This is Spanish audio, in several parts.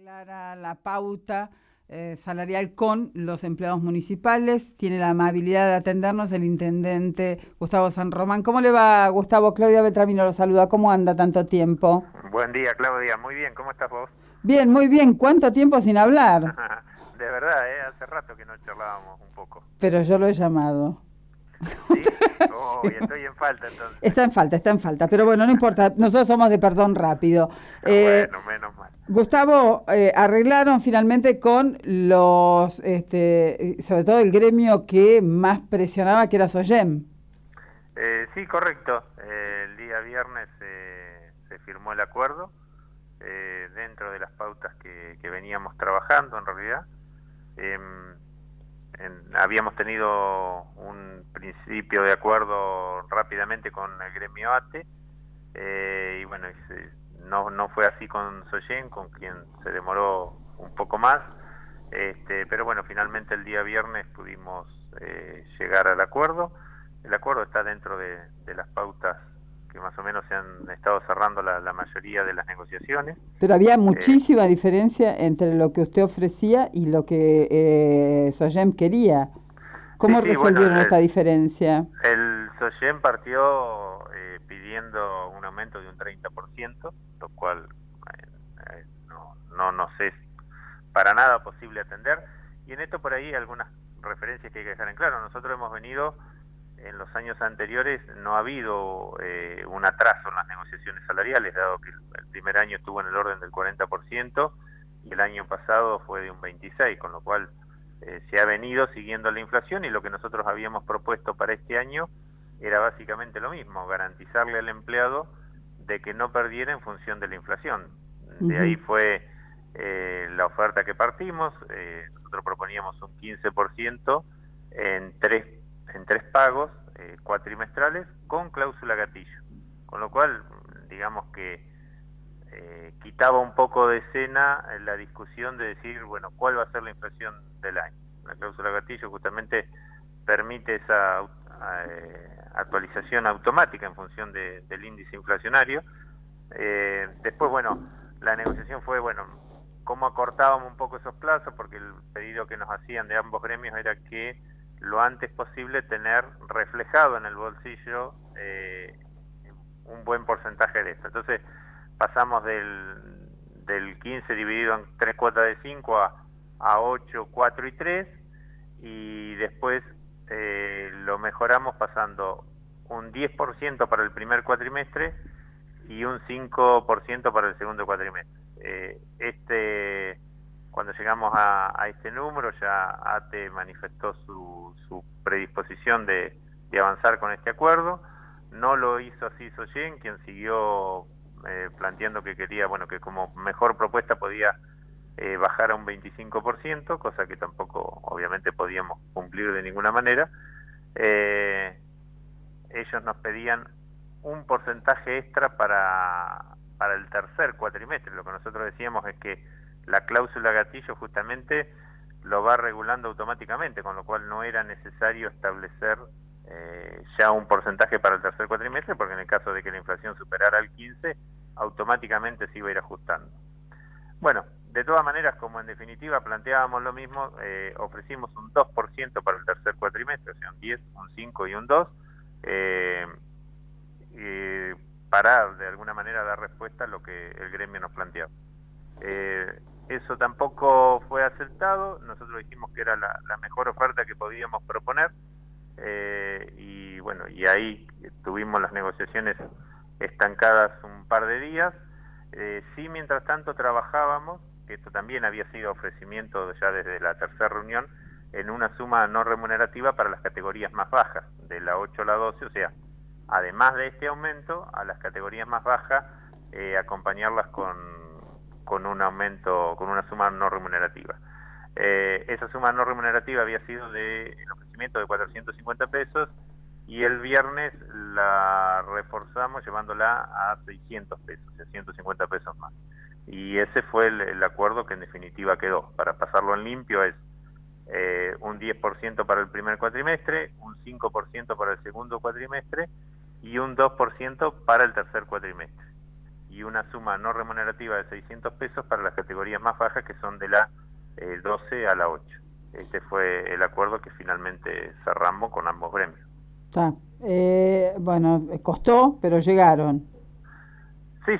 Clara la pauta salarial con los empleados municipales. Tiene la amabilidad de atendernos el intendente Gustavo San Román. ¿Cómo le va, Gustavo? Claudia Beltramino lo saluda. ¿Cómo anda tanto tiempo? Buen día, Claudia. Muy bien. ¿Cómo estás vos? Bien, muy bien. ¿Cuánto tiempo sin hablar? De verdad, hace rato que no charlábamos un poco. Pero yo lo he llamado. ¿Sí? Sí. Estoy en falta entonces. Está en falta, pero bueno, no importa, nosotros somos de perdón rápido. Bueno, menos mal. Gustavo, arreglaron finalmente con los, sobre todo el gremio que más presionaba, que era SOGEM. Sí, correcto. El día viernes se firmó el acuerdo dentro de las pautas que veníamos trabajando en realidad. Habíamos tenido un principio de acuerdo rápidamente con el gremio ATE y bueno, no fue así con SOGEM, con quien se demoró un poco más, pero bueno, finalmente el día viernes pudimos llegar al acuerdo. El acuerdo está dentro de las pautas que más o menos se han estado cerrando la mayoría de las negociaciones. Pero había muchísima diferencia entre lo que usted ofrecía y lo que SOGEM quería. ¿Cómo resolvieron esta diferencia? El SOGEM partió pidiendo un aumento de un 30%, lo cual no nos es para nada posible atender. Y en esto por ahí algunas referencias que hay que dejar en claro. Nosotros hemos venido, en los años anteriores, no ha habido un atraso en las negociaciones salariales, dado que el primer año estuvo en el orden del 40% y el año pasado fue de un 26%, con lo cual se ha venido siguiendo la inflación, y lo que nosotros habíamos propuesto para este año era básicamente lo mismo: garantizarle al empleado de que no perdiera en función de la inflación. De ahí fue la oferta que partimos. Nosotros proponíamos un 15% en tres pagos cuatrimestrales con cláusula gatillo, con lo cual digamos que quitaba un poco de escena la discusión de decir, bueno, ¿cuál va a ser la inflación del año? La cláusula gatillo justamente permite esa actualización automática en función del índice inflacionario. Después, bueno, la negociación fue, bueno, cómo acortábamos un poco esos plazos, porque el pedido que nos hacían de ambos gremios era que lo antes posible tener reflejado en el bolsillo un buen porcentaje de esto. Entonces pasamos del 15 dividido en 3 cuotas de 5 a 8, 4 y 3, y después lo mejoramos pasando un 10% para el primer cuatrimestre y un 5% para el segundo cuatrimestre. Cuando llegamos a este número, ya ATE manifestó su predisposición de avanzar con este acuerdo. No lo hizo así SOGEM, quien siguió planteando que quería, bueno, que como mejor propuesta podía bajar a un 25%, cosa que tampoco obviamente podíamos cumplir de ninguna manera. Ellos nos pedían un porcentaje extra para el tercer cuatrimestre. Lo que nosotros decíamos es que la cláusula gatillo justamente lo va regulando automáticamente, con lo cual no era necesario establecer ya un porcentaje para el tercer cuatrimestre, porque en el caso de que la inflación superara el 15%, automáticamente se iba a ir ajustando. Bueno, de todas maneras, como en definitiva planteábamos lo mismo, ofrecimos un 2% para el tercer cuatrimestre, o sea, un 10, un 5 y un 2, para de alguna manera dar respuesta a lo que el gremio nos planteaba. Eso tampoco fue aceptado. Nosotros dijimos que era la mejor oferta que podíamos proponer, y bueno, y ahí tuvimos las negociaciones estancadas un par de días. Sí, mientras tanto trabajábamos, que esto también había sido ofrecimiento ya desde la tercera reunión, en una suma no remunerativa para las categorías más bajas, de la 8 a la 12, o sea, además de este aumento, a las categorías más bajas, acompañarlas con un aumento, con una suma no remunerativa. Esa suma no remunerativa había sido el ofrecimiento de 450 pesos, y el viernes la reforzamos llevándola a 600 pesos, o sea, 150 pesos más. Y ese fue el acuerdo que en definitiva quedó. Para pasarlo en limpio es un 10% para el primer cuatrimestre, un 5% para el segundo cuatrimestre y un 2% para el tercer cuatrimestre. y una suma no remunerativa de 600 pesos para las categorías más bajas, que son de la 12 a la 8. Este fue el acuerdo que finalmente cerramos con ambos gremios. Está. Bueno, costó, pero llegaron. Sí,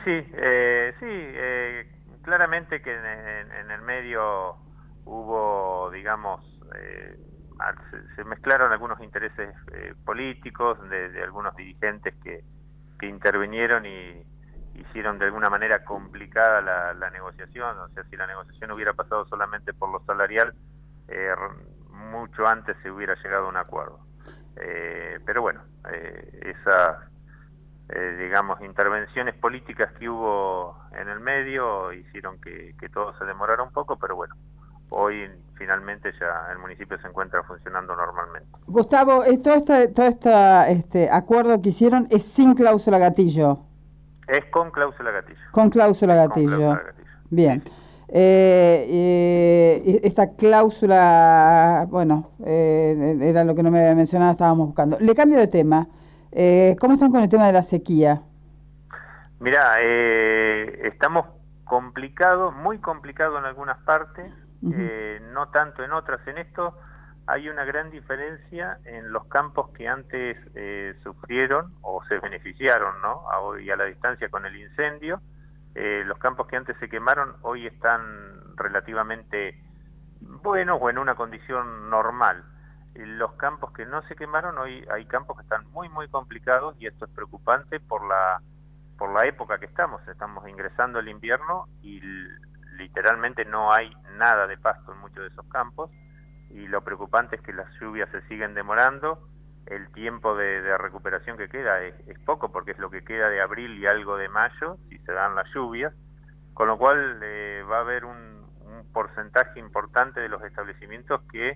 claramente que en el medio hubo, digamos, se mezclaron algunos intereses políticos de algunos dirigentes que intervinieron y hicieron de alguna manera complicada la negociación. O sea, si la negociación hubiera pasado solamente por lo salarial, mucho antes se hubiera llegado a un acuerdo. Pero bueno, esas, digamos, intervenciones políticas que hubo en el medio hicieron que todo se demorara un poco, pero bueno, hoy finalmente ya el municipio se encuentra funcionando normalmente. Gustavo, todo este acuerdo que hicieron es sin cláusula gatillo. Es con cláusula gatillo. Con cláusula gatillo. Con cláusula gatillo. Bien. Sí, sí. Esta cláusula, bueno, era lo que no me había mencionado, estábamos buscando. Le cambio de tema. ¿Cómo están con el tema de la sequía? Mirá, estamos complicados, muy complicados en algunas partes, no tanto en otras. En esto hay una gran diferencia en los campos que antes sufrieron o se beneficiaron, ¿no? Y a la distancia con el incendio. Los campos que antes se quemaron hoy están relativamente buenos o en una condición normal. Los campos que no se quemaron, hoy hay campos que están muy complicados, y esto es preocupante por la época que estamos ingresando el invierno y literalmente no hay nada de pasto en muchos de esos campos, y lo preocupante es que las lluvias se siguen demorando. El tiempo de recuperación que queda es poco, porque es lo que queda de abril y algo de mayo, si se dan las lluvias, con lo cual va a haber un porcentaje importante de los establecimientos que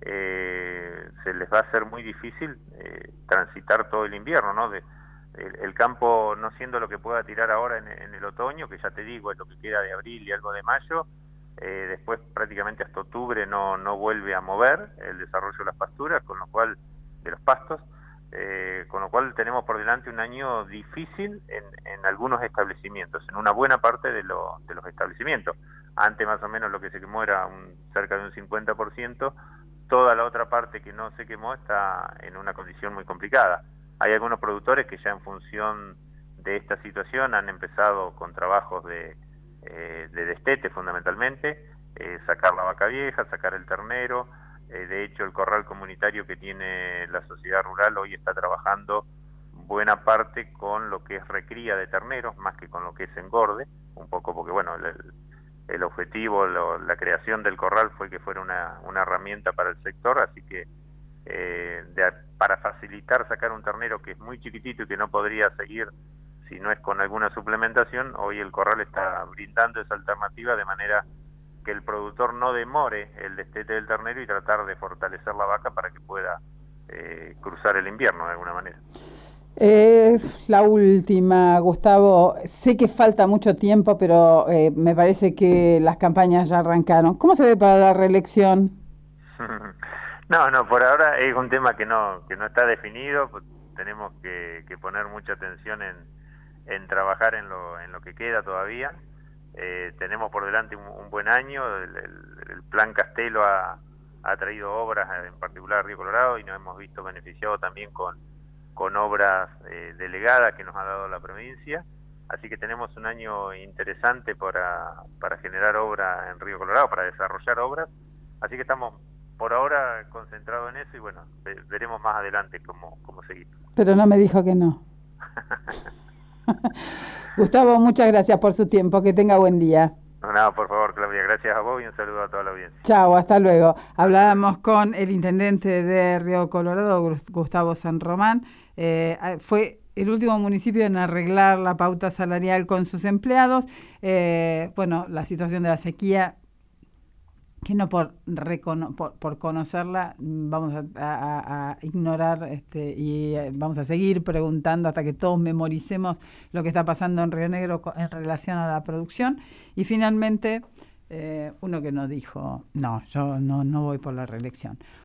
se les va a hacer muy difícil transitar todo el invierno, ¿no? El campo no siendo lo que pueda tirar ahora en el otoño, que ya te digo, es lo que queda de abril y algo de mayo, después prácticamente hasta octubre no vuelve a mover el desarrollo de las pasturas, con lo cual de los pastos, con lo cual tenemos por delante un año difícil en algunos establecimientos, en una buena parte de los establecimientos. Antes más o menos lo que se quemó era cerca de un 50%, toda la otra parte que no se quemó está en una condición muy complicada. Hay algunos productores que ya en función de esta situación han empezado con trabajos de destete fundamentalmente, sacar la vaca vieja, sacar el ternero. De hecho, el corral comunitario que tiene la sociedad rural hoy está trabajando buena parte con lo que es recría de terneros, más que con lo que es engorde, un poco porque, bueno, el objetivo, la creación del corral fue que fuera una herramienta para el sector, así que para facilitar sacar un ternero que es muy chiquitito y que no podría seguir si no es con alguna suplementación, hoy el corral está brindando esa alternativa de manera que el productor no demore el destete del ternero y tratar de fortalecer la vaca para que pueda cruzar el invierno de alguna manera. La última, Gustavo. Sé que falta mucho tiempo, pero me parece que las campañas ya arrancaron. ¿Cómo se ve para la reelección? No, por ahora es un tema que no está definido. Pues tenemos que poner mucha atención en trabajar en lo que queda todavía. Tenemos por delante un buen año. El Plan Castelo ha traído obras, en particular a Río Colorado, y nos hemos visto beneficiados también con obras delegadas que nos ha dado la provincia. Así que tenemos un año interesante para generar obra en Río Colorado, para desarrollar obras. Así que estamos por ahora concentrados en eso y bueno, veremos más adelante cómo seguir. Pero no me dijo que no. Gustavo, muchas gracias por su tiempo. Que tenga buen día. No, por favor, Claudia, gracias a vos y un saludo a toda la audiencia. Chao, hasta luego. Hablábamos con el intendente de Río Colorado, Gustavo San Román. Fue el último municipio en arreglar la pauta salarial con sus empleados. Bueno, la situación de la sequía, que no por conocerla vamos a ignorar y vamos a seguir preguntando hasta que todos memoricemos lo que está pasando en Río Negro en relación a la producción. Y finalmente, uno que nos dijo, no, yo no voy por la reelección.